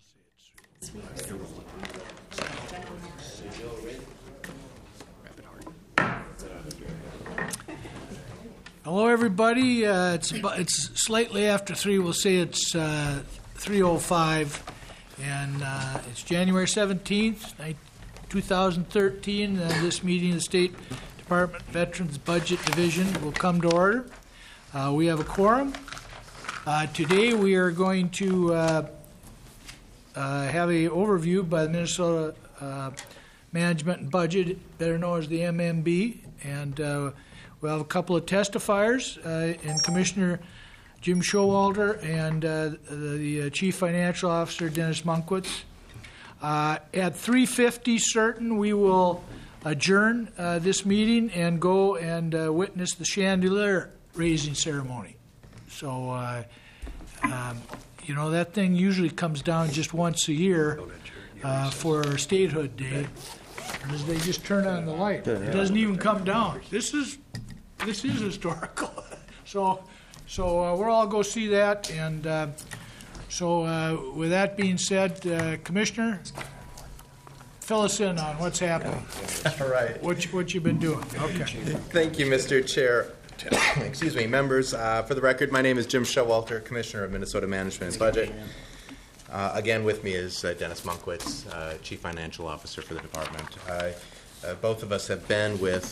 Hello, everybody. It's slightly after 3. We'll say it's 3:05, and it's January 17th, 2013. This meeting of the State Department Veterans Budget Division will come to order. We have a quorum. Today we are going to have an overview by the Minnesota Management and Budget, better known as the MMB, and we'll have a couple of testifiers, and Commissioner Jim Showalter and the Chief Financial Officer, Dennis Munkwitz. At 3:50 certain, we will adjourn this meeting and go and witness the chandelier raising ceremony. So, that thing usually comes down just once a year for Statehood Day. As they just turn on the light. It doesn't even come down. This is historical. So we'll all go see that. And with that being said, Commissioner, fill us in on what's happening. All right. What you've been doing. Okay. Thank you, Mr. Chair. Excuse me, members. For the record, my name is Jim Showalter, Commissioner of Minnesota Management and Budget. Again, with me is Dennis Munkwitz, Chief Financial Officer for the department. Both of us have been with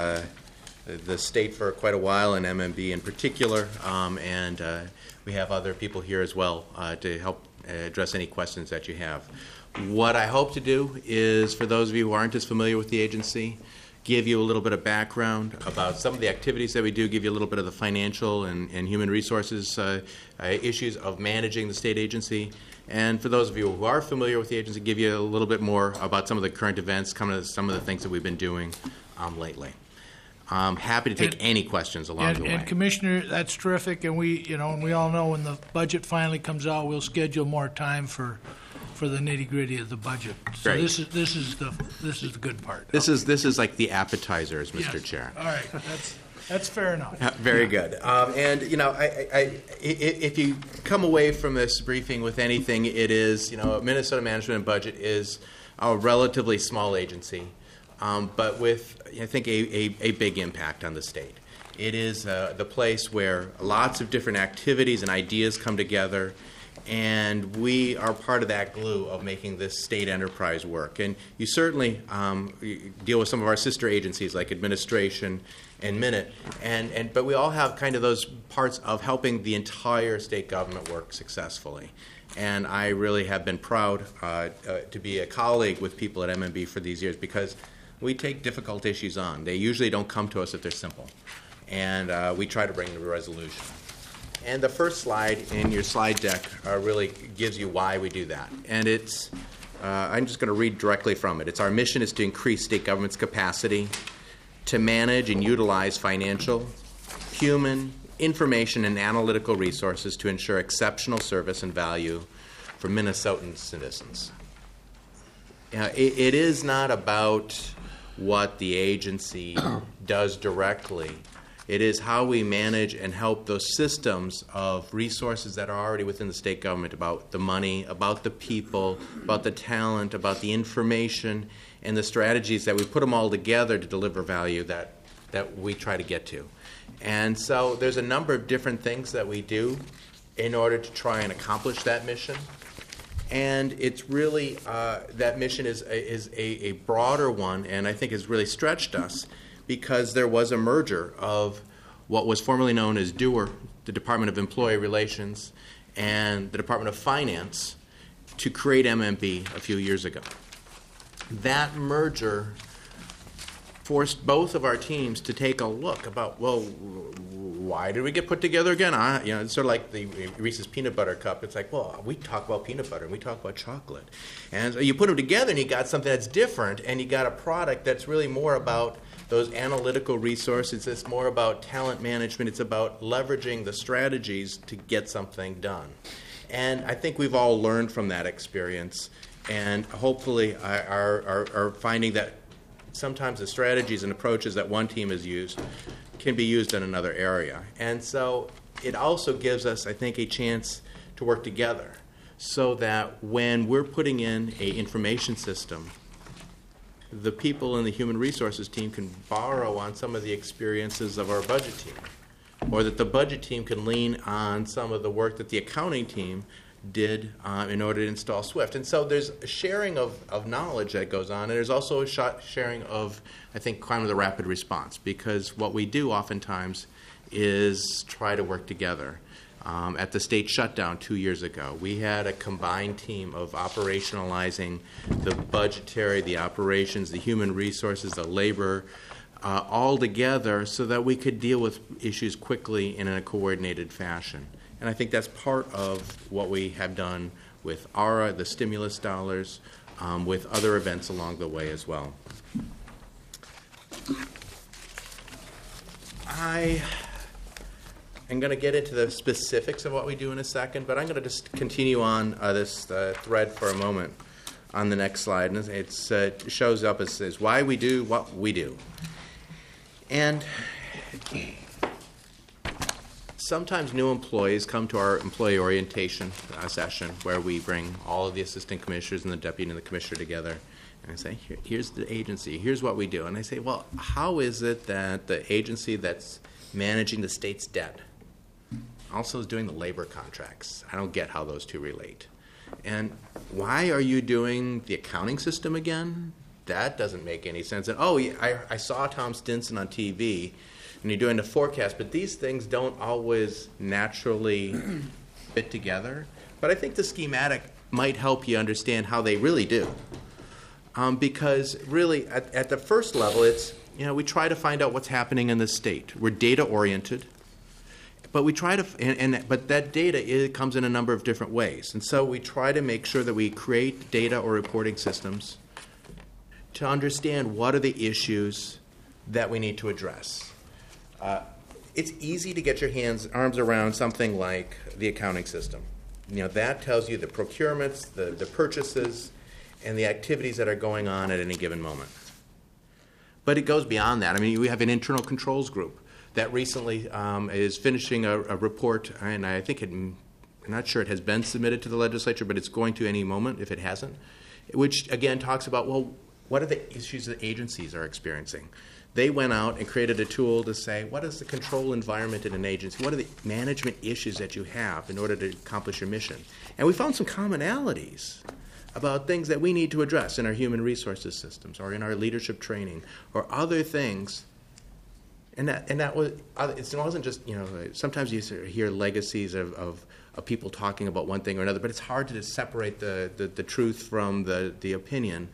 the state for quite a while, and MMB in particular, and we have other people here as well to help address any questions that you have. What I hope to do is, for those of you who aren't as familiar with the agency, give you a little bit of background about some of the activities that we do, give you a little bit of the financial and human resources issues of managing the state agency. And for those of you who are familiar with the agency, give you a little bit more about some of the current events, some of the things that we've been doing lately. I'm happy to take any questions along the way. And Commissioner, that's terrific. And we all know when the budget finally comes out, we'll schedule more time for the nitty-gritty of the budget. So Great. this is the good part. This is like the appetizers, Mr. Yes. Chair. All right, that's fair enough. Very good. And if you come away from this briefing with anything, it is Minnesota Management and Budget is a relatively small agency, but with I think a big impact on the state. It is the place where lots of different activities and ideas come together. And we are part of that glue of making this state enterprise work. And you certainly deal with some of our sister agencies like administration and Minute, but we all have kind of those parts of helping the entire state government work successfully. And I really have been proud to be a colleague with people at MMB for these years because we take difficult issues on. They usually don't come to us if they're simple. And we try to bring them to resolution. And the first slide in your slide deck really gives you why we do that. And it's, I'm just going to read directly from it. It's our mission is to increase state government's capacity to manage and utilize financial, human, information, and analytical resources to ensure exceptional service and value for Minnesotan citizens. It is not about what the agency does directly. It is how we manage and help those systems of resources that are already within the state government, about the money, about the people, about the talent, about the information, and the strategies that we put them all together to deliver value that we try to get to. And so there's a number of different things that we do in order to try and accomplish that mission. And it's really, that mission is a broader one, and I think has really stretched us, because there was a merger of what was formerly known as DOER, the Department of Employee Relations, and the Department of Finance to create MMB a few years ago. That merger forced both of our teams to take a look about, well, why did we get put together again? It's sort of like the Reese's Peanut Butter Cup. It's like, well, we talk about peanut butter and we talk about chocolate. And so you put them together and you got something that's different, and you got a product that's really more about those analytical resources. It's more about talent management. It's about leveraging the strategies to get something done. And I think we've all learned from that experience, and hopefully are finding that sometimes the strategies and approaches that one team has used can be used in another area. And so it also gives us, I think, a chance to work together. so that when we're putting in a information system, the people in the human resources team can borrow on some of the experiences of our budget team, or that the budget team can lean on some of the work that the accounting team did in order to install Swift. And so there's a sharing of knowledge that goes on, and there's also a sharing of, I think, kind of the rapid response, because what we do oftentimes is try to work together. At the state shutdown 2 years ago, we had a combined team of operationalizing the budgetary, the operations, the human resources, the labor, all together so that we could deal with issues quickly and in a coordinated fashion. And I think that's part of what we have done with ARA, the stimulus dollars, with other events along the way as well. I am going to get into the specifics of what we do in a second, but I'm going to just continue on this thread for a moment on the next slide. And it shows up as why we do what we do. And sometimes new employees come to our employee orientation session where we bring all of the assistant commissioners and the deputy and the commissioner together. And I say, here's the agency, here's what we do. And I say, well, how is it that the agency that's managing the state's debt also is doing the labor contracts? I don't get how those two relate. And why are you doing the accounting system again? That doesn't make any sense. And, I saw Tom Stinson on TV, and you're doing the forecast, but these things don't always naturally fit together. But I think the schematic might help you understand how they really do. Because really, at the first level, it's, we try to find out what's happening in the state. We're data-oriented. But we try to, but that data comes in a number of different ways. And so we try to make sure that we create data or reporting systems to understand what are the issues that we need to address. It's easy to get your arms around something like the accounting system. That tells you the procurements, the purchases, and the activities that are going on at any given moment. But it goes beyond that. We have an internal controls group that recently is finishing a report, and I think I'm not sure it has been submitted to the legislature, but it's going to any moment if it hasn't, which again talks about, what are the issues that agencies are experiencing? They went out and created a tool to say, what is the control environment in an agency? What are the management issues that you have in order to accomplish your mission? And we found some commonalities about things that we need to address in our human resources systems or in our leadership training or other things. And that was, it wasn't just, sometimes you hear legacies of people talking about one thing or another, but it's hard to separate the truth from the opinion.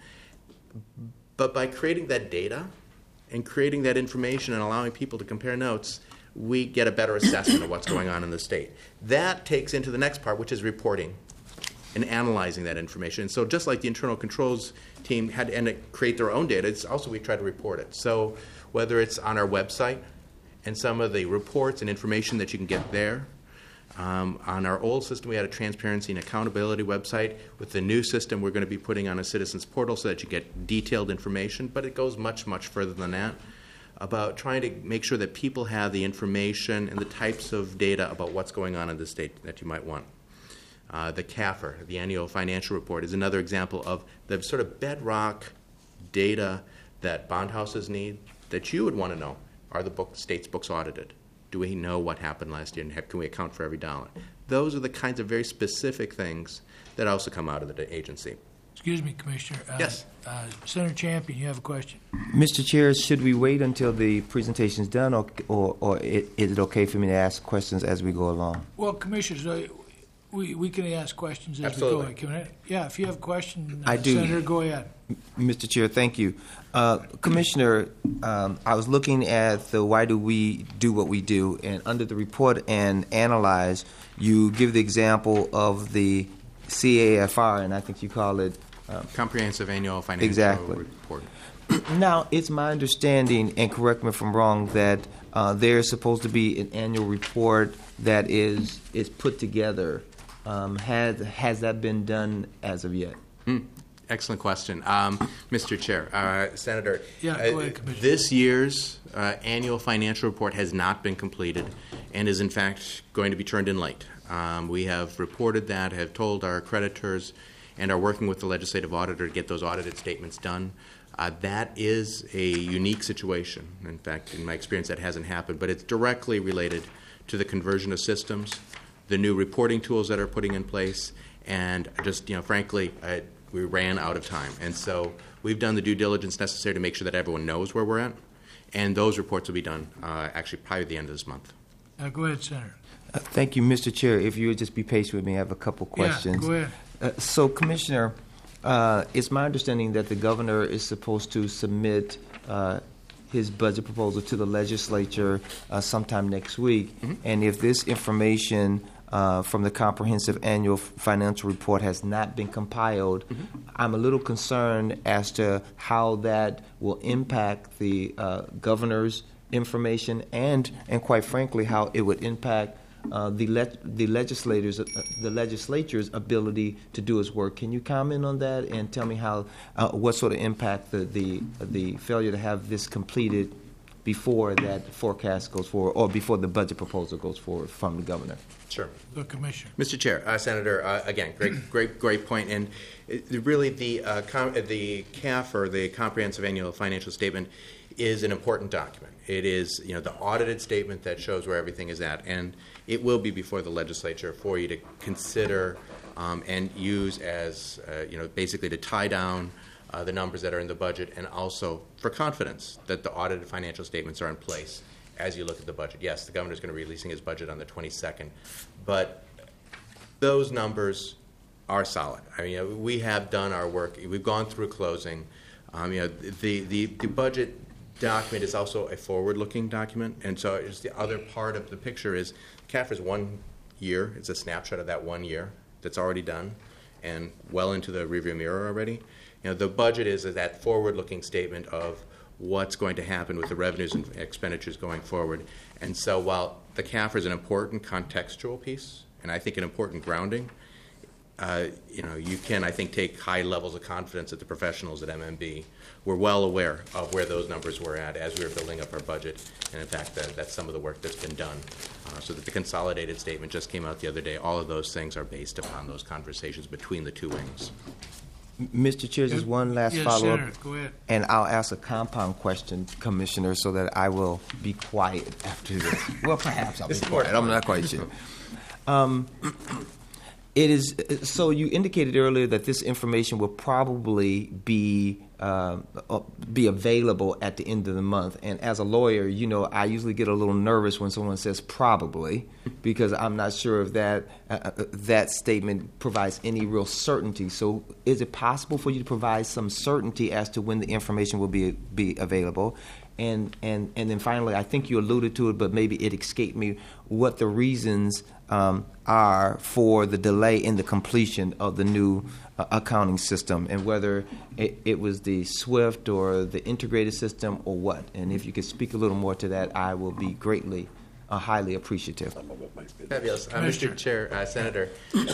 But by creating that data and creating that information and allowing people to compare notes, we get a better assessment of what's going on in the state. That takes into the next part, which is reporting and analyzing that information. So just like the internal controls team had to create their own data, it's also we try to report it. So whether it's on our website and some of the reports and information that you can get there. On our old system, we had a transparency and accountability website. With the new system, we're going to be putting on a citizens portal so that you get detailed information, but it goes much, much further than that, about trying to make sure that people have the information and the types of data about what's going on in the state that you might want. The CAFR, the Annual Financial Report, is another example of the sort of bedrock data that bond houses need that you would want to know. Are the state's books audited? Do we know what happened last year, and can we account for every dollar? Those are the kinds of very specific things that also come out of the agency. Excuse me, Commissioner. Yes. Senator Champion, you have a question. Mr. Chair, should we wait until the presentation is done, or is it okay for me to ask questions as we go along? Well, Commissioners, we can ask questions as Absolutely. we go. Yeah, if you have a question, I do. Senator, go ahead. Mr. Chair, thank you. Commissioner, I was looking at the why do we do what we do, and under the report and analyze, you give the example of the CAFR, and I think you call it Comprehensive Annual Financial Exactly. Report. Now, it's my understanding, and correct me if I'm wrong, that there's supposed to be an annual report that is put together. Has that been done as of yet? Excellent question. Mr. Chair, Senator, Yeah, go ahead, Commissioner. this year's annual financial report has not been completed and is, in fact, going to be turned in late. We have reported that, have told our creditors, and are working with the legislative auditor to get those audited statements done. That is a unique situation. In fact, in my experience, that hasn't happened, but it's directly related to the conversion of systems, the new reporting tools that are putting in place, and just, frankly, we ran out of time. And so we've done the due diligence necessary to make sure that everyone knows where we're at, and those reports will be done actually probably at the end of this month. Go ahead, Senator. Thank you, Mr. Chair. If you would just be patient with me, I have a couple questions. Yeah, go ahead. So, Commissioner, it's my understanding that the governor is supposed to submit his budget proposal to the legislature sometime next week. Mm-hmm. And if this information from the comprehensive annual financial report has not been compiled, mm-hmm. I'm a little concerned as to how that will impact the governor's information and quite frankly, how it would impact the legislature's ability to do its work. Can you comment on that and tell me how what sort of impact the failure to have this completed before that forecast goes forward or before the budget proposal goes forward from the governor? Sure. The Commissioner. Mr. Chair, Senator, again, great point. And really, the CAF, or the Comprehensive Annual Financial Statement, is an important document. It is, the audited statement that shows where everything is at, and it will be before the legislature for you to consider and use as, basically to tie down the numbers that are in the budget, and also for confidence that the audited financial statements are in place as you look at the budget. Yes, the governor is going to be releasing his budget on the 22nd, but those numbers are solid. I mean, we have done our work. We've gone through closing. The budget document is also a forward-looking document, and so it's the other part of the picture is CAF is 1 year. It's a snapshot of that 1 year that's already done and well into the rearview mirror already. The budget is that forward-looking statement of what's going to happen with the revenues and expenditures going forward. And so while the CAF is an important contextual piece, and I think an important grounding, you can, I think, take high levels of confidence that the professionals at MMB were well aware of where those numbers were at as we were building up our budget. And in fact, that's some of the work that's been done. So that the consolidated statement just came out the other day. All of those things are based upon those conversations between the two wings. Mr. Chair, just one last yes, follow-up. Senator, go ahead. And I'll ask a compound question, Commissioner, so that I will be quiet after this. Well, perhaps I'll be quiet. I'm not quite sure. It is so. You indicated earlier that this information will probably be available at the end of the month. And as a lawyer, I usually get a little nervous when someone says probably, because I'm not sure if that statement provides any real certainty. So, is it possible for you to provide some certainty as to when the information will be available? And then finally, I think you alluded to it, but maybe it escaped me, what the reasons are for the delay in the completion of the new accounting system, and whether it was the SWIFT or the integrated system or what. And if you could speak a little more to that, I will be greatly, highly appreciative. Fabulous. Mr. Chair, Senator,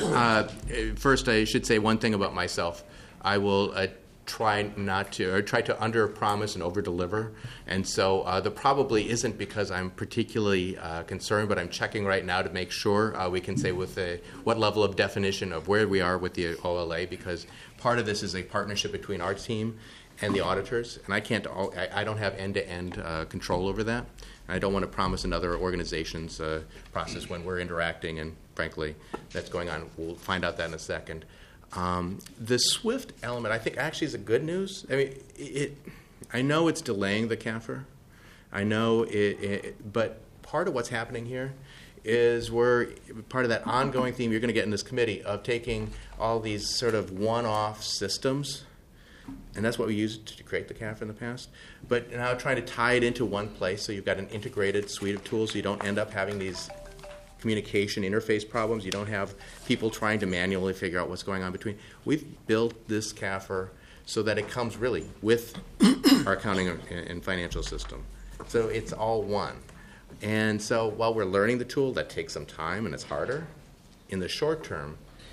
first I should say one thing about myself. I will try to under-promise and over-deliver. And so the probably isn't because I'm particularly concerned, but I'm checking right now to make sure we can say with what level of definition of where we are with the OLA, because part of this is a partnership between our team and the auditors, and I don't have end-to-end control over that. And I don't want to promise another organization's process when we're interacting, and frankly, that's going on. We'll find out that in a second. The SWIFT element, I think, actually is a good news. I mean, I know it's delaying the CAFR. I know but part of what's happening here is we're part of that ongoing theme you're going to get in this committee of taking all these sort of one-off systems, and that's what we used to create the CAFR in the past, but now trying to tie it into one place so you've got an integrated suite of tools so you don't end up having these communication interface problems. You don't have people trying to manually figure out what's going on between. We've built this CAFR so that it comes really with our accounting and financial system. So it's all one. And so while we're learning the tool, that takes some time and it's harder. In the short term,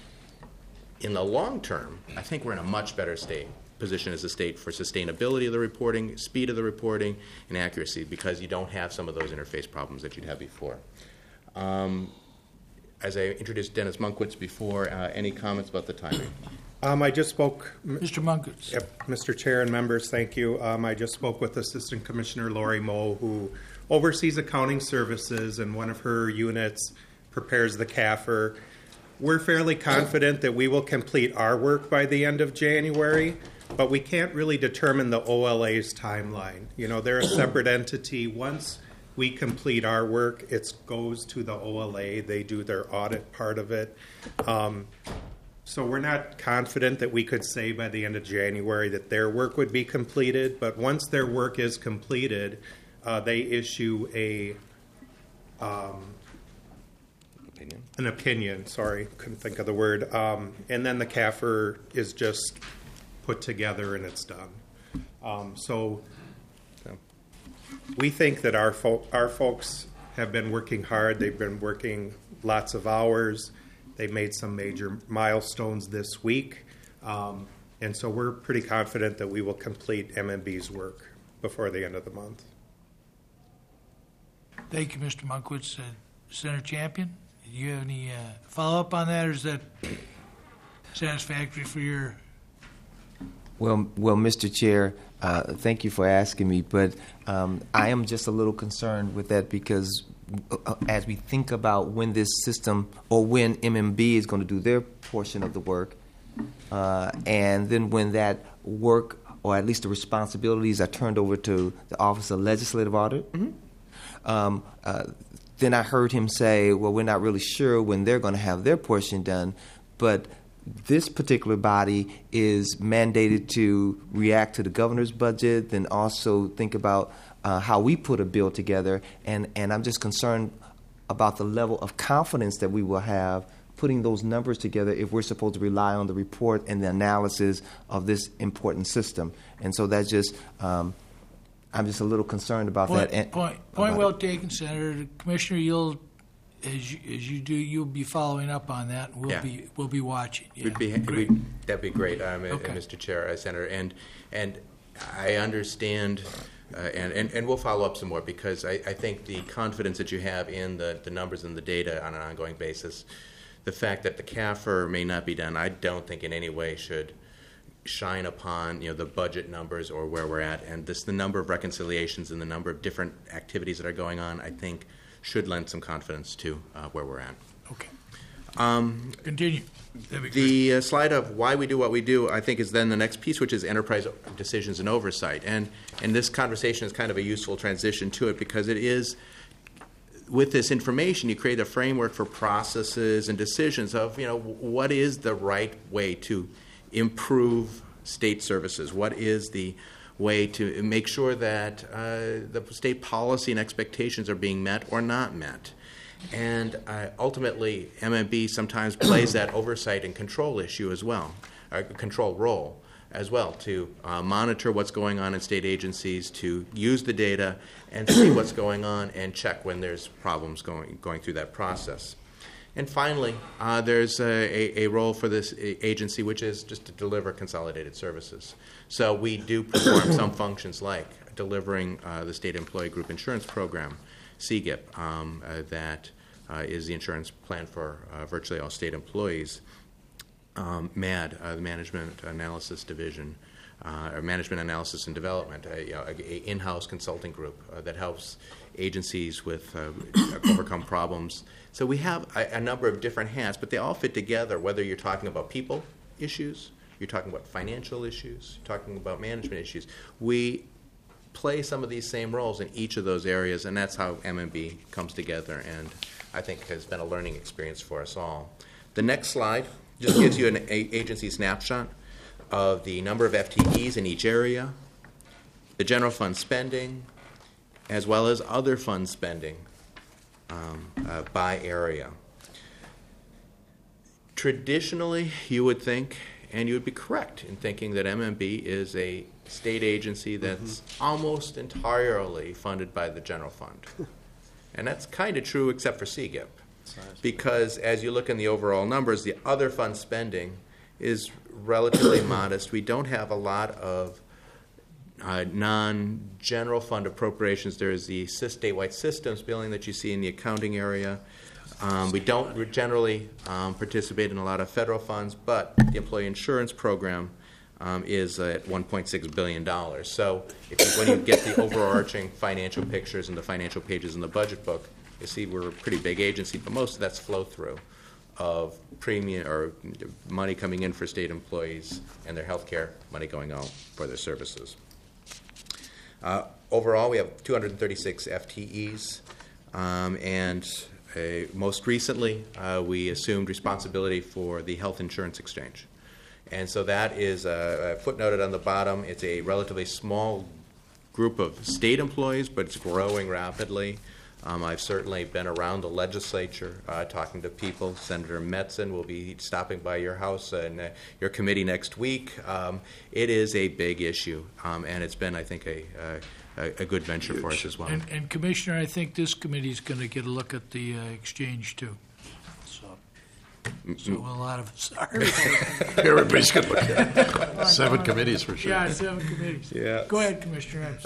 in the long term, I think we're in a much better position as a state for sustainability of the reporting, speed of the reporting, and accuracy, because you don't have some of those interface problems that you'd have before. as I introduced Dennis Munkwitz before, any comments about the timing? I just spoke, Mr. Munkus. yep, Mr. Chair and members, thank you. I just spoke with Assistant Commissioner Lori Moe, who oversees accounting services, and one of her units prepares the CAFR. We're fairly confident that we will complete our work by the end of January, but we can't really determine the OLA's timeline. You know, they're a separate entity. Once we complete our work, it goes to the OLA. They do their audit part of it. So we're not confident that we could say by the end of January that their work would be completed, but once their work is completed, they issue an opinion. Sorry, couldn't think of the word. And then the CAFR is just put together and it's done. So we think that our folks have been working hard. They've been working lots of hours. They made some major milestones this week. And so we're pretty confident that we will complete MMB's work before the end of the month. Thank you, Mr. Munkwitz. Senator Champion, do you have any follow-up on that, or is that satisfactory for your... Well, Mr. Chair, thank you for asking me, but I am just a little concerned with that because as we think about when this system or when MMB is going to do their portion of the work, and then when that work or at least the responsibilities are turned over to the Office of Legislative Audit, then I heard him say, well, we're not really sure when they're going to have their portion done, but this particular body is mandated to react to the governor's budget, then also think about how we put a bill together, and I'm just concerned about the level of confidence that we will have putting those numbers together if we're supposed to rely on the report and the analysis of this important system. And so that's just, I'm just a little concerned about that. Point well taken, Senator. Commissioner, you'll you'll be following up on that. And we'll be watching. Yeah. That'd be great, Okay. Mr. Chair, Senator, and I understand. And we'll follow up some more because I think the confidence that you have in the numbers and the data on an ongoing basis, the fact that the CAFR may not be done, I don't think in any way should shine upon the budget numbers or where we're at. And the number of reconciliations and the number of different activities that are going on, I think, should lend some confidence to where we're at. Okay. Continue. The slide of why we do what we do, I think, is then the next piece, which is enterprise decisions and oversight. And this conversation is kind of a useful transition to it because it is, with this information, you create a framework for processes and decisions of, what is the right way to improve state services? What is the way to make sure that the state policy and expectations are being met or not met? And ultimately, MMB sometimes plays that oversight and control issue as well, control role as well, to monitor what's going on in state agencies, to use the data and see what's going on and check when there's problems going through that process. And finally, there's a role for this agency, which is just to deliver consolidated services. So we do perform some functions like delivering the State Employee Group Insurance Program, CGIP, that is the insurance plan for virtually all state employees. MAD, the Management Analysis Division, or Management Analysis and Development, a in-house consulting group that helps agencies with overcome problems. So we have a number of different hats, but they all fit together, whether you're talking about people issues, you're talking about financial issues, you're talking about management issues. We play some of these same roles in each of those areas, and that's how MMB comes together, and I think has been a learning experience for us all. The next slide just gives you an agency snapshot of the number of FTEs in each area, the general fund spending, as well as other fund spending by area. Traditionally, you would think, and you would be correct in thinking, that MMB is a state agency that's almost entirely funded by the general fund. And that's kind of true except for CGIP. Because as you look in the overall numbers, the other fund spending is relatively modest. We don't have a lot of non-general fund appropriations. There is the statewide systems billing that you see in the accounting area. We don't generally participate in a lot of federal funds, but the employee insurance program is at $1.6 billion. So when you get the overarching financial pictures and the financial pages in the budget book, you see we're a pretty big agency, but most of that's flow-through of premium or money coming in for state employees and their health care money going out for their services. Overall, we have 236 FTEs, and most recently, we assumed responsibility for the health insurance exchange. And so that is footnoted on the bottom. It's a relatively small group of state employees, but it's growing rapidly. I've certainly been around the legislature talking to people. Senator Metzen will be stopping by your house and your committee next week. It is a big issue, and it's been, I think, a good venture for us as well. And Commissioner, I think this committee is going to get a look at the exchange too. So a lot of us are. Everybody's going to look at it. 7 committees for sure. Yeah, 7 committees. Yeah. Go ahead, Commissioner.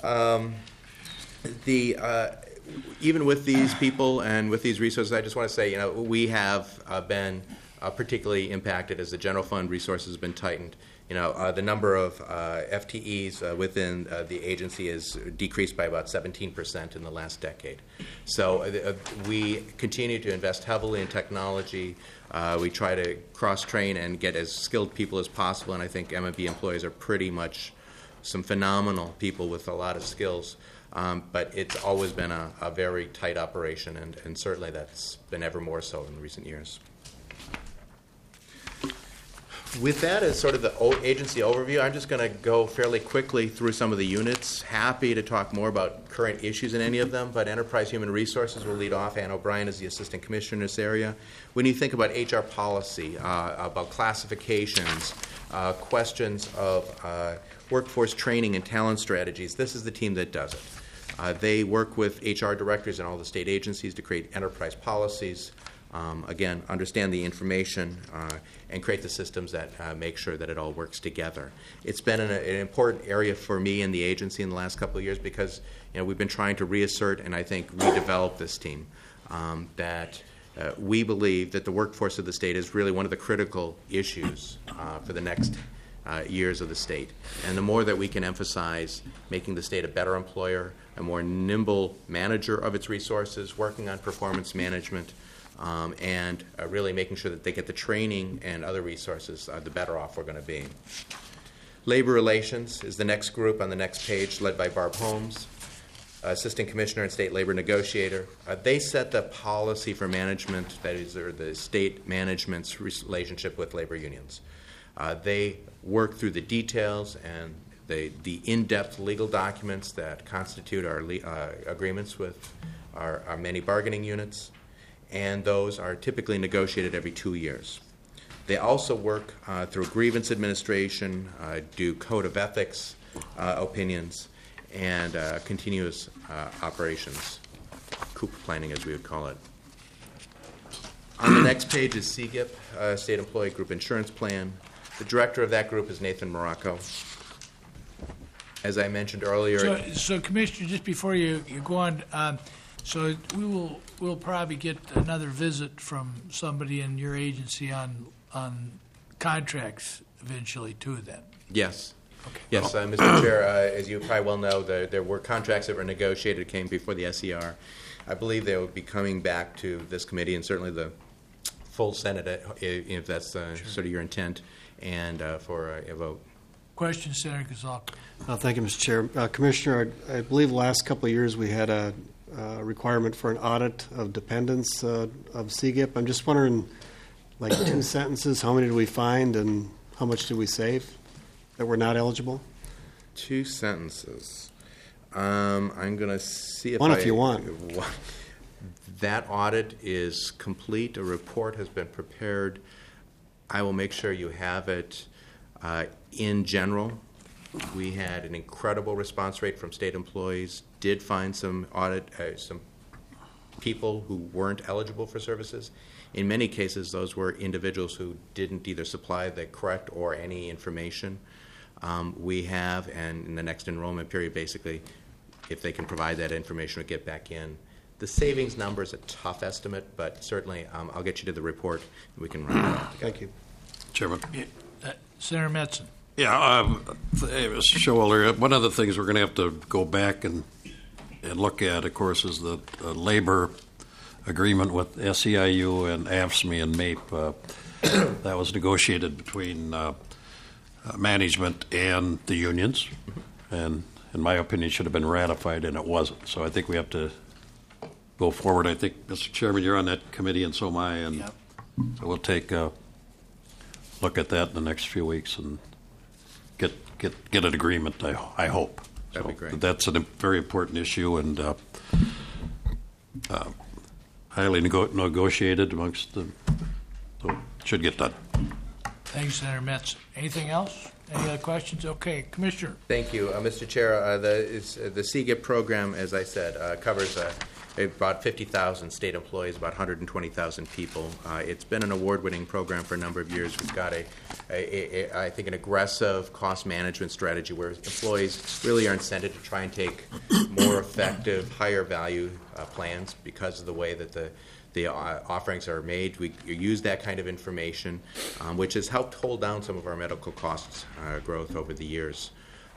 Even with these people and with these resources, I just want to say, we have been particularly impacted as the general fund resources have been tightened. The number of FTEs within the agency has decreased by about 17% in the last decade. So we continue to invest heavily in technology. We try to cross-train and get as skilled people as possible, and I think M&B employees are pretty much some phenomenal people with a lot of skills. But it's always been a very tight operation, and certainly that's been ever more so in recent years. With that as sort of the agency overview, I'm just going to go fairly quickly through some of the units. Happy to talk more about current issues in any of them, but Enterprise Human Resources will lead off. Ann O'Brien is the Assistant Commissioner in this area. When you think about HR policy, about classifications, questions of workforce training and talent strategies, this is the team that does it. They work with HR directors in all the state agencies to create enterprise policies, again, understand the information, and create the systems that make sure that it all works together. It's been an important area for me in the agency in the last couple of years because we've been trying to reassert and I think redevelop this team. That we believe that the workforce of the state is really one of the critical issues for the next years of the state. And the more that we can emphasize making the state a better employer, a more nimble manager of its resources, working on performance management, and really making sure that they get the training and other resources, the better off we're going to be. Labor Relations is the next group on the next page, led by Barb Holmes, Assistant Commissioner and State Labor Negotiator. They set the policy for management, that is, or the state management's relationship with labor unions. They work through the details and the in-depth legal documents that constitute our agreements with our many bargaining units, and those are typically negotiated every 2 years. They also work through grievance administration, do code of ethics opinions, and continuous operations, COOP planning as we would call it. On the next page is CGIP, State Employee Group Insurance Plan. The director of that group is Nathan Morocco. As I mentioned earlier... So Commissioner, just before you go on, so we'll probably get another visit from somebody in your agency on contracts eventually too then? Yes. Okay. Yes, Mr. Chair, as you probably well know, there were contracts that were negotiated, came before the SER. I believe they will be coming back to this committee and certainly the full Senate, if that's sort of your intent, and for a vote. Question, Senator Gazal. Thank you, Mr. Chair. Commissioner, I believe the last couple of years we had a requirement for an audit of dependents of CGIP. I'm just wondering, like 2 sentences, how many did we find and how much did we save that were not eligible? 2 sentences. I'm going to see if One if you want. That audit is complete. A report has been prepared. I will make sure you have it. In general, we had an incredible response rate from state employees. Did find some people who weren't eligible for services. In many cases, those were individuals who didn't either supply the correct or any information. We have, and in the next enrollment period, basically, if they can provide that information or get back in, The savings number is a tough estimate, but certainly I'll get you to the report and we can run that out together. Thank you. Chairman. Senator Metzen. Yeah, Mr. Showalter, one of the things we're going to have to go back and look at, of course, is the labor agreement with SEIU and AFSCME and MAPE. That was negotiated between management and the unions, and in my opinion, should have been ratified, and it wasn't. So I think we have to go forward. I think, Mr. Chairman, you're on that committee, and so am I, and Yep. so we'll take a look at that in the next few weeks and get an agreement, I hope. That'd be great. That's a very important issue and highly negotiated amongst the, so it should get done. Thank you, Senator Metzen. Anything else? Any other questions? Okay, Commissioner. Thank you, Mr. Chair. The CGIP program, as I said, covers about 50,000 state employees, about 120,000 people. It's been an award-winning program for a number of years. We've got I think, an aggressive cost management strategy where employees really are incented to try and take more effective, higher value plans because of the way that the offerings are made. We use that kind of information, which has helped hold down some of our medical costs growth over the years.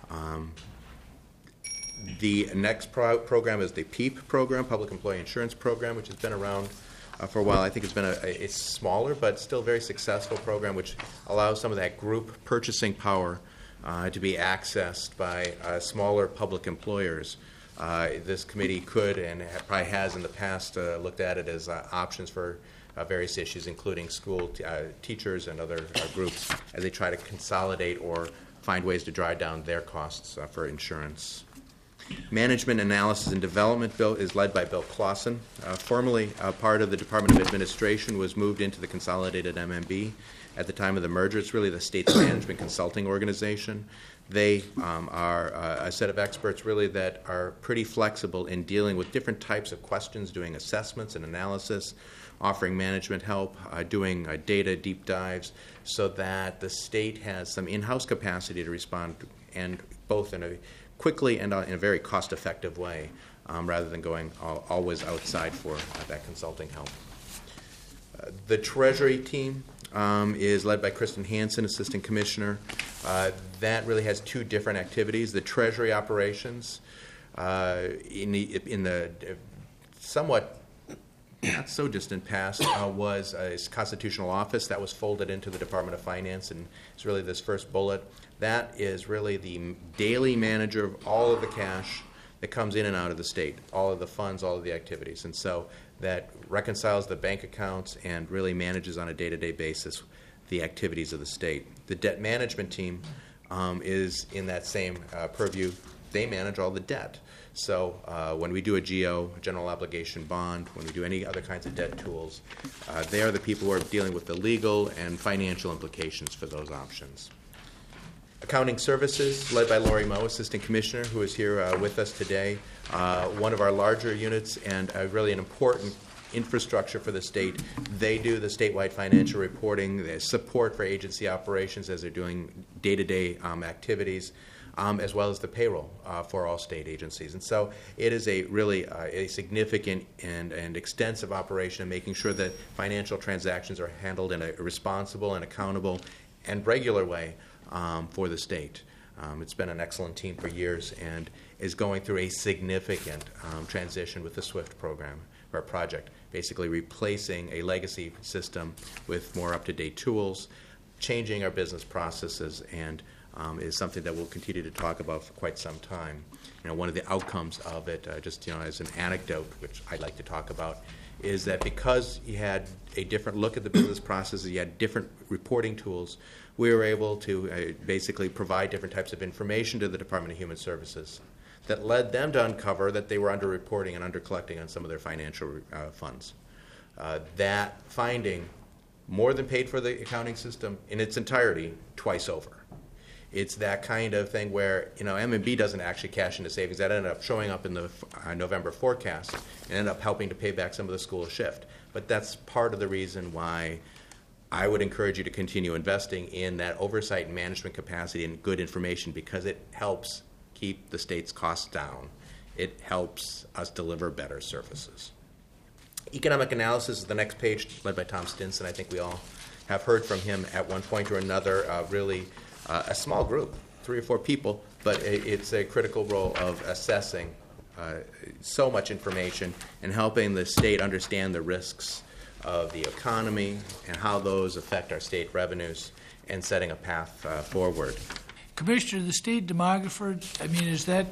The next program is the PEEP program, Public Employee Insurance Program, which has been around for a while. I think it's been a smaller but still very successful program, which allows some of that group purchasing power to be accessed by smaller public employers. This committee could and probably has in the past looked at it as options for various issues, including school teachers and other groups, as they try to consolidate or find ways to drive down their costs for insurance. Management Analysis and Development Bill is led by Bill Clausen. Formerly part of the Department of Administration, was moved into the consolidated MMB at the time of the merger. It's really the state's management consulting organization. They are a set of experts really that are pretty flexible in dealing with different types of questions, doing assessments and analysis, offering management help, doing data deep dives, so that the state has some in-house capacity to respond, and both in a quickly and in a very cost-effective way, rather than going always outside for that consulting help. The Treasury team is led by Kristen Hansen, Assistant Commissioner. That really has two different activities. The Treasury operations in the somewhat not so distant past was a constitutional office that was folded into the Department of Finance, and it's really this first bullet. That is really the daily manager of all of the cash that comes in and out of the state, all of the funds, all of the activities. And so that reconciles the bank accounts and really manages on a day-to-day basis the activities of the state. The debt management team is in that same purview. They manage all the debt. So when we do a GO, a general obligation bond, when we do any other kinds of debt tools, they are the people who are dealing with the legal and financial implications for those options. Accounting Services, led by Lori Moe, Assistant Commissioner, who is here with us today. One of our larger units and really an important infrastructure for the state. They do the statewide financial reporting, the support for agency operations as they're doing day-to-day activities, as well as the payroll for all state agencies. And so it is a really a significant and extensive operation, making sure that financial transactions are handled in a responsible and accountable and regular way for the state. It's been an excellent team for years and is going through a significant transition with the SWIFT program, or project, basically replacing a legacy system with more up-to-date tools, changing our business processes, and is something that we'll continue to talk about for quite some time. You know, one of the outcomes of it, just as an anecdote, which I'd like to talk about, is that because you had a different look at the business processes, you had different reporting tools, we were able to basically provide different types of information to the Department of Human Services that led them to uncover that they were under-reporting and under-collecting on some of their financial funds. That finding more than paid for the accounting system in its entirety twice over. It's that kind of thing where, M&B doesn't actually cash into savings. That ended up showing up in the November forecast and ended up helping to pay back some of the school shift. But that's part of the reason why I would encourage you to continue investing in that oversight and management capacity and good information, because it helps keep the state's costs down It helps us deliver better services. Economic analysis is the next page, led by Tom Stinson. I think we all have heard from him at one point or another. Really a small group, 3 or 4 people, but it's a critical role of assessing so much information and helping the state understand the risks of the economy and how those affect our state revenues and setting a path forward. Commissioner, the state demographer, I mean, is that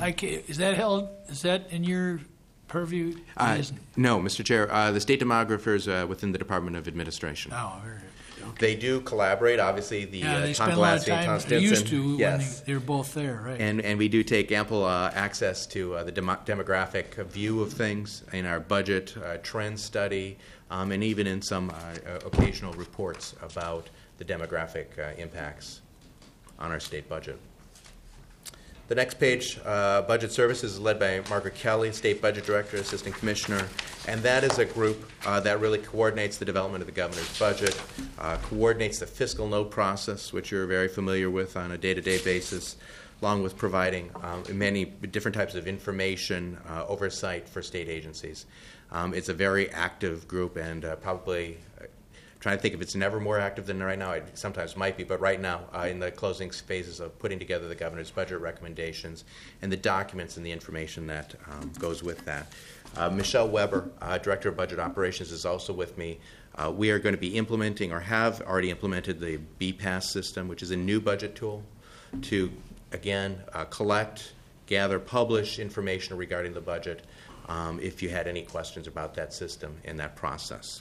in your purview? No, Mr. Chair. The state demographer is within the Department of Administration. Oh, very good. They do collaborate. Obviously, the They Tom spend a lot of Glassie and Tom time. They Stinson. used to Yes. when they're both there, right? And we do take ample access to the demographic view of things in our budget trend study, and even in some occasional reports about the demographic impacts on our state budget. The next page, Budget Services, is led by Margaret Kelly, State Budget Director, Assistant Commissioner, and that is a group that really coordinates the development of the governor's budget, coordinates the fiscal note process, which you're very familiar with on a day-to-day basis, along with providing many different types of information oversight for state agencies. It's a very active group, and probably trying to think if it's never more active than right now. It sometimes might be, but right now, in the closing phases of putting together the governor's budget recommendations and the documents and the information that goes with that. Michelle Weber, Director of Budget Operations, is also with me. We are going to be implementing, or have already implemented, the BPAS system, which is a new budget tool to, again, collect, gather, publish information regarding the budget if you had any questions about that system and that process.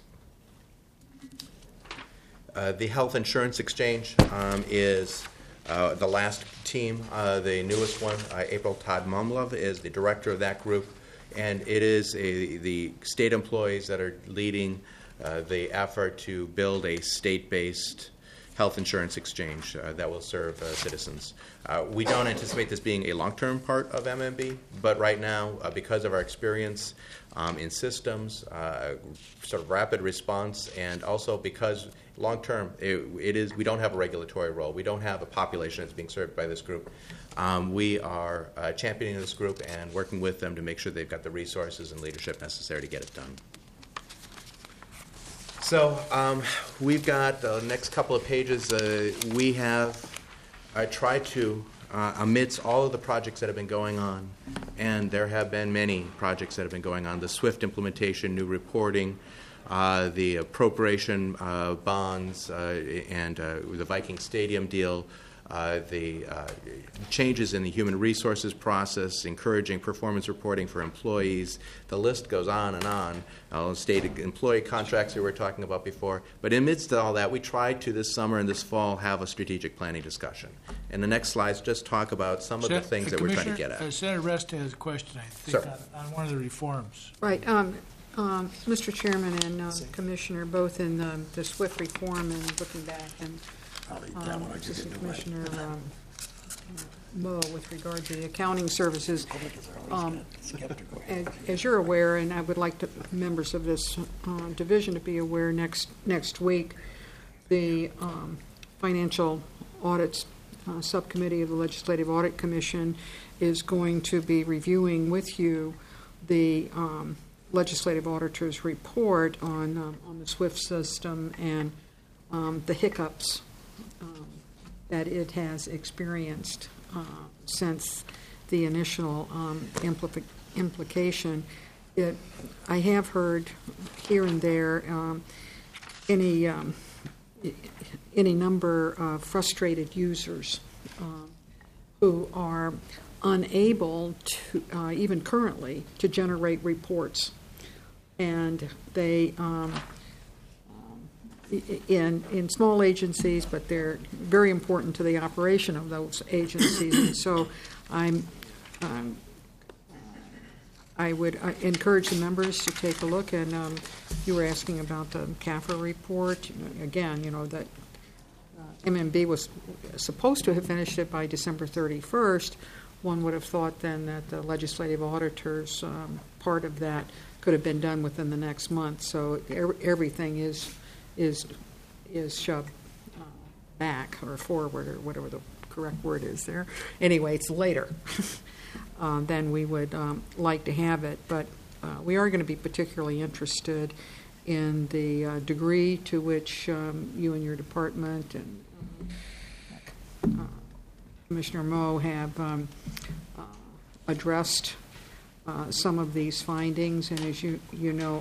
The Health Insurance Exchange is the last team, the newest one. April Todd Mumlove is the director of that group, and it is the state employees that are leading the effort to build a state-based health insurance exchange that will serve citizens. We don't anticipate this being a long-term part of MMB, but right now, because of our experience in systems, sort of rapid response, and also because long-term, we don't have a regulatory role. We don't have a population that's being served by this group. We are championing this group and working with them to make sure they've got the resources and leadership necessary to get it done. So we've got the next couple of pages. We have tried to, amidst all of the projects that have been going on, and there have been many projects that have been going on, the SWIFT implementation, new reporting, the appropriation bonds, and the Viking Stadium deal, the changes in the human resources process, encouraging performance reporting for employees. The list goes on and on. State employee contracts that we were talking about before. But amidst all that, we tried to this summer and this fall have a strategic planning discussion. And the next slides just talk about some of the things that we're trying to get at. Senator Resta has a question, I think, Sir. on one of the reforms. Right. Mr. Chairman and Commissioner, both in the SWIFT reform and looking back, and Assistant Commissioner Moe with regard to the accounting services, as you're aware, and I would like members of this division to be aware, next week, the Financial Audits Subcommittee of the Legislative Audit Commission is going to be reviewing with you the Legislative Auditor's report on the SWIFT system and the hiccups that it has experienced since the initial implication. I have heard here and there any number of frustrated users who are unable to, even currently, to generate reports. And they, in small agencies, but they're very important to the operation of those agencies. And so I would encourage the members to take a look. And you were asking about the CAFR report. Again, you know, that MMB was supposed to have finished it by December 31st. One would have thought then that the legislative auditor's part of that could have been done within the next month. So everything is shoved back or forward, or whatever the correct word is there. Anyway, it's later than we would like to have it, but we are going to be particularly interested in the degree to which you and your department and Commissioner Moe have addressed some of these findings. And as you know,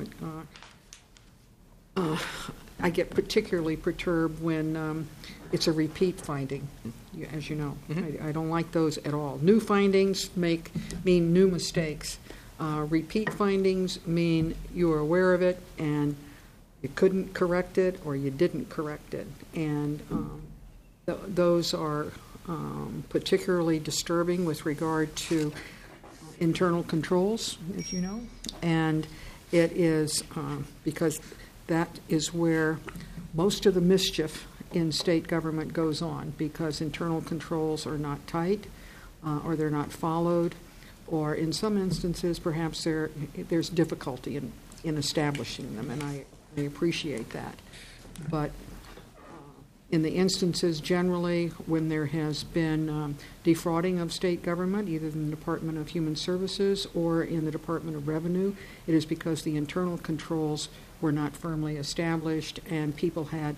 I get particularly perturbed when it's a repeat finding, as you know. I don't like those at all. New findings mean new mistakes. Repeat findings mean you were aware of it and you couldn't correct it or you didn't correct it. And those are particularly disturbing with regard to internal controls, as you know. And it is because that is where most of the mischief in state government goes on, because internal controls are not tight or they're not followed, or in some instances perhaps there's difficulty in establishing them, and I appreciate that. But in the instances generally when there has been defrauding of state government, either in the Department of Human Services or in the Department of Revenue, it is because the internal controls were not firmly established and people had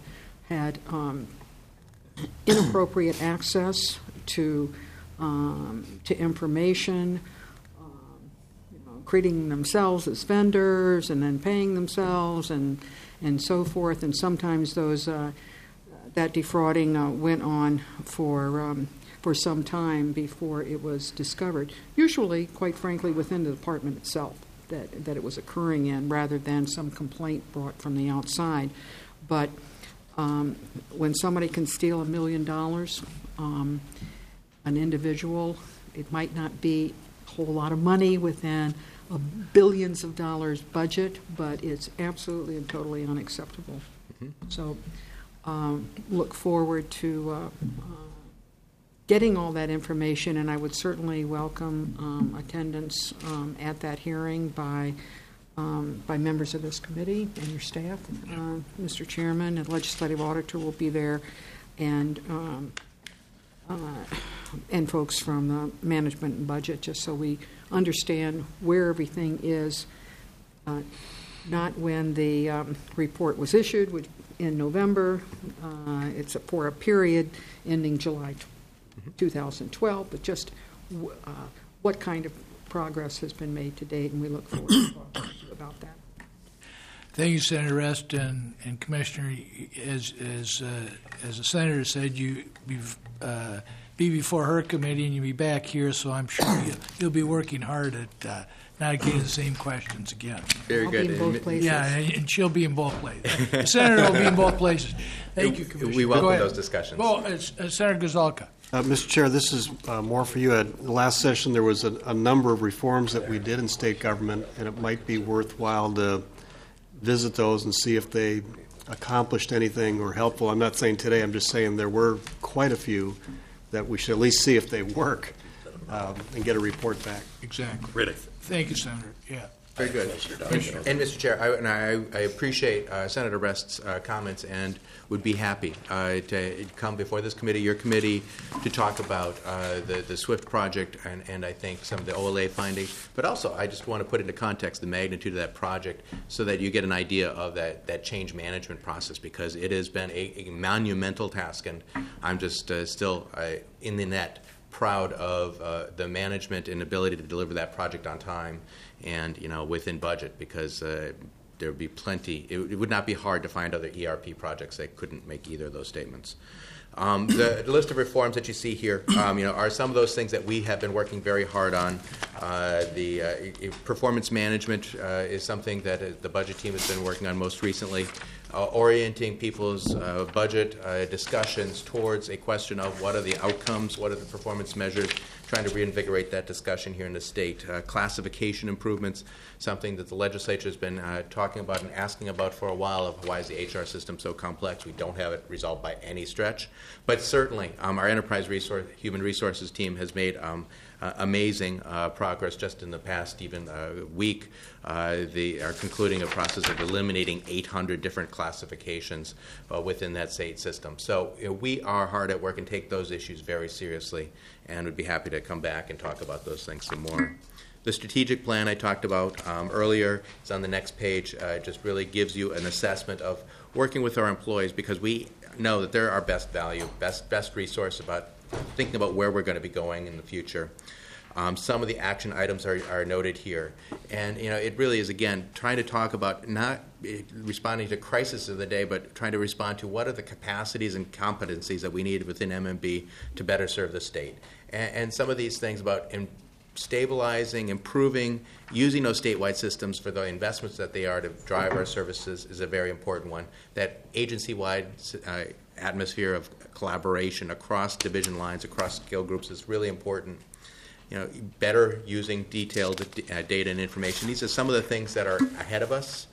inappropriate access to information, creating themselves as vendors and then paying themselves and so forth. And sometimes that defrauding went on for some time before it was discovered. Usually, quite frankly, within the department itself that it was occurring in, rather than some complaint brought from the outside. But when somebody can steal $1 million, an individual, it might not be a whole lot of money within a billions of dollars budget, but it's absolutely and totally unacceptable. So look forward to getting all that information, and I would certainly welcome attendance at that hearing by members of this committee and your staff. Mr. Chairman, the legislative auditor will be there, and folks from the management and budget, just so we understand where everything is, not when the report was issued in November. It's for a period ending July 2012, but just what kind of progress has been made to date, and we look forward to talking to you about that. Thank you, Senator Rest and Commissioner. As the senator said, you be before her committee and you'll be back here, so I'm sure you'll be working hard at not getting the same questions again. Very good. I'll be in both places. Yeah, and she'll be in both places. The senator will be in both places. Thank you, Commissioner. We welcome Go ahead. those discussions. Well, Senator Gazalka. Mr. Chair, this is more for you. At the last session, there was a number of reforms that we did in state government, and it might be worthwhile to visit those and see if they accomplished anything or helpful. I'm not saying today, I'm just saying there were quite a few that we should at least see if they work and get a report back. Exactly. Really? Thank you, Senator. Yeah. Very good. And Mr. Chair, I appreciate Senator Rest's comments and would be happy to come before this committee, your committee, to talk about the SWIFT project and I think some of the OLA findings. But also, I just want to put into context the magnitude of that project so that you get an idea of that change management process, because it has been a monumental task, and I'm just still in the net proud of the management and ability to deliver that project on time and within budget, because there would be plenty. It would not be hard to find other ERP projects that couldn't make either of those statements. The list of reforms that you see here, are some of those things that we have been working very hard on. The performance management is something that the budget team has been working on most recently. Orienting people's budget discussions towards a question of what are the outcomes, what are the performance measures, trying to reinvigorate that discussion here in the state. Classification improvements, something that the legislature has been talking about and asking about for a while, of why is the HR system so complex. We don't have it resolved by any stretch. But certainly our enterprise human resources team has made amazing progress just in the past even week. They are concluding a process of eliminating 800 different classifications within that state system. So we are hard at work and take those issues very seriously, and would be happy to come back and talk about those things some more. The strategic plan I talked about earlier is on the next page. It just really gives you an assessment of working with our employees, because we know that they're our best value, best resource about thinking about where we're going to be going in the future. Some of the action items are noted here. And, it really is, again, trying to talk about not responding to crisis of the day, but trying to respond to what are the capacities and competencies that we need within MMB to better serve the state. And some of these things about stabilizing, improving, using those statewide systems for the investments that they are to drive our services is a very important one. That agency-wide atmosphere of collaboration across division lines, across skill groups is really important. Better using detailed data and information. These are some of the things that are ahead of us.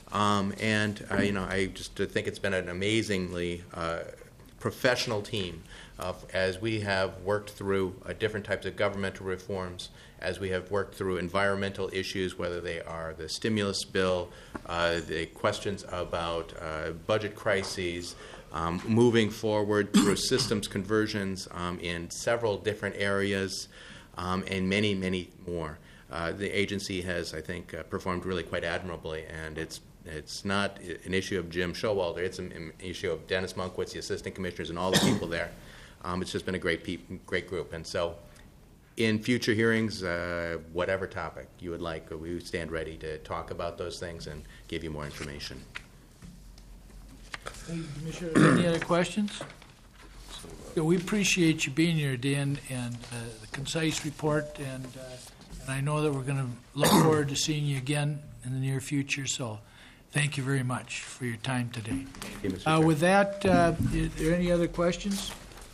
I just think it's been an amazingly professional team as we have worked through different types of governmental reforms, as we have worked through environmental issues, whether they are the stimulus bill, the questions about budget crises, moving forward through systems conversions in several different areas, and many, many more. The agency has, I think, performed really quite admirably, and it's not an issue of Jim Showalter. It's an issue of Dennis Monkwitz, the assistant commissioners, and all the people there. It's just been a great group. And so in future hearings, whatever topic you would like, we stand ready to talk about those things and give you more information. Thank you, Commissioner. Any other questions? We appreciate you being here, Dan, and the concise report. And I know that we're going to look forward to seeing you again in the near future. So thank you very much for your time today. Thank you, Mr. Chair. With that, are there any other questions?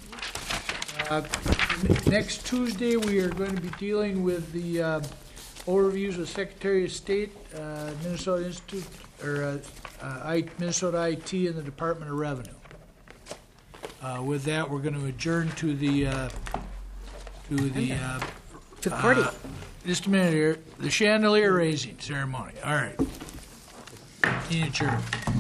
Next Tuesday, we are going to be dealing with the overviews of Secretary of State, Minnesota Institute, or Minnesota IT, and the Department of Revenue. With that, we're going to adjourn to the party. Just a minute here. The chandelier raising ceremony. All right. Adjourn.